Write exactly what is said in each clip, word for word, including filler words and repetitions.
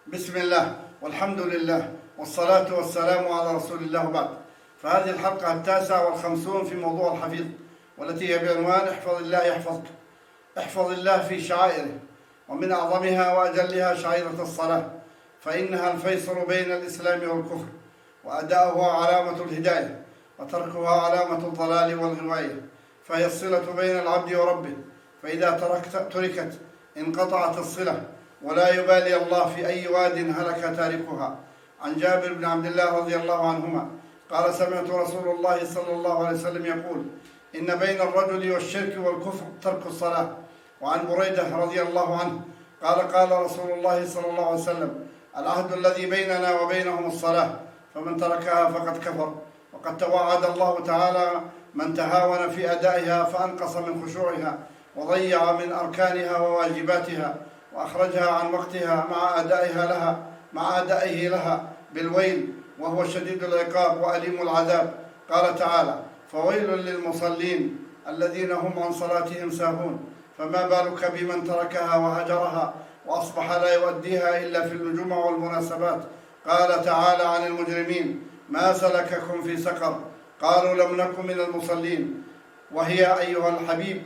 بسم الله والحمد لله والصلاة والسلام على رسول الله وبعد. فهذه الحلقة التاسعة والخمسون في موضوع الحفيظ، والتي هي بعنوان احفظ الله يحفظك. احفظ الله في شعائره، ومن أعظمها وأجلها شعيرة الصلاة، فإنها الفيصل بين الإسلام والكفر، وأداؤها علامة الهداية، وتركها علامة الضلال والغواية، فهي الصلة بين العبد وربه، فإذا تركت تركت انقطعت الصلة، ولا يبالي الله في أي واد هلك تاركها. عن جابر بن عبد الله رضي الله عنهما قال: سمعت رسول الله صلى الله عليه وسلم يقول: إن بين الرجل والشرك والكفر ترك الصلاة. وعن بريدة رضي الله عنه قال: قال رسول الله صلى الله عليه وسلم: العهد الذي بيننا وبينهم الصلاة، فمن تركها فقد كفر. وقد توعد الله تعالى من تهاون في أدائها فأنقص من خشوعها، وضيع من أركانها وواجباتها، وأخرجها عن وقتها مع أدائها لها مع أدائه لها بالويل، وهو شديد العقاب وأليم العذاب. قال تعالى: فويل للمصلين الذين هم عن صلاتهم ساهون. فما بالك بمن تركها وهجرها وأصبح لا يؤديها إلا في الجمع والمناسبات. قال تعالى عن المجرمين: ما سلككم في سقر؟ قالوا: لم نكن من المصلين. وهي أيها الحبيب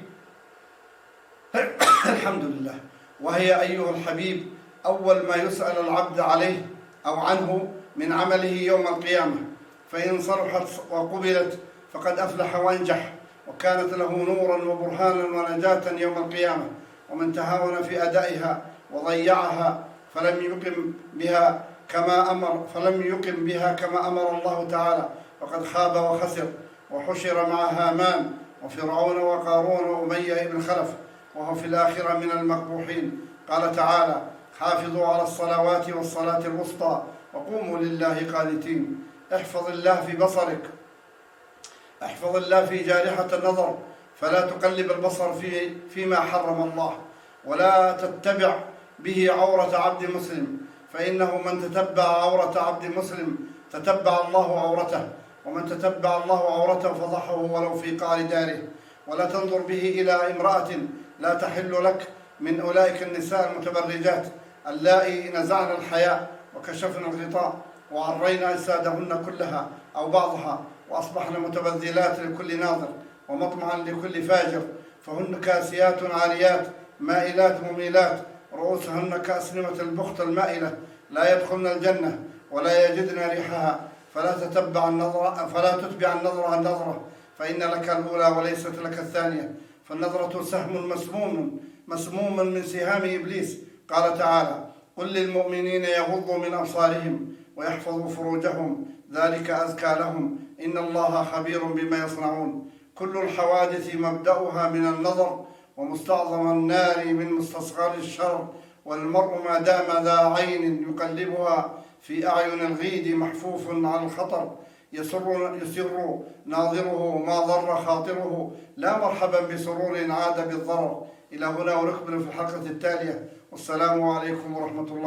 الحمد لله وهي أيها الحبيب أول ما يسأل العبد عليه أو عنه من عمله يوم القيامة، فإن صلحت وقبلت فقد أفلح وأنجح، وكانت له نورا وبرهانا ونجاة يوم القيامة. ومن تهاون في أدائها وضيعها فلم يقم بها كما أمر فلم يقم بها كما أمر الله تعالى فقد خاب وخسر، وحشر مع هامان وفرعون وقارون وأمية بن خلف، وهو في الآخرة من المقبوحين. قال تعالى: حافظوا على الصلوات والصلاة الوسطى وقوموا لله قانتين. احفظ الله في بصرك، احفظ الله في جارحة النظر، فلا تقلب البصر في فيما حرم الله، ولا تتبع به عورة عبد مسلم، فإنه من تتبع عورة عبد مسلم تتبع الله عورته، ومن تتبع الله عورته فضحه ولو في قعر داره. ولا تنظر به إلى امرأة لا تحل لك من أولئك النساء المتبرجات اللائي نزعن الحياء وكشفن الغطاء وعرين أجسادهن كلها أو بعضها، وأصبحن متبذلات لكل ناظر ومطمعا لكل فاجر، فهن كاسيات عاريات مائلات مميلات، رؤوسهن كأسنمة البخت المائلة، لا يدخلن الجنة ولا يجدن ريحها. فلا تتبع النظرة فلا تتبع النظرة النظرة، فإن لك الأولى وليست لك الثانية، فالنظرة سهم مسموم مسموم من سهام إبليس. قال تعالى: قل للمؤمنين يغضوا من أبصارهم ويحفظوا فروجهم ذلك أزكى لهم إن الله خبير بما يصنعون. كل الحوادث مبدأها من النظر، ومستعظم النار من مستصغر الشر، والمرء ما دام ذا عين يقلبها في أعين الغيد محفوف على الخطر، يسر, يسر ناظره ما ضر خاطره، لا مرحبا بسرور عاد بالضرر. إلى هنا ونكمل في الحلقة التالية، والسلام عليكم ورحمة الله.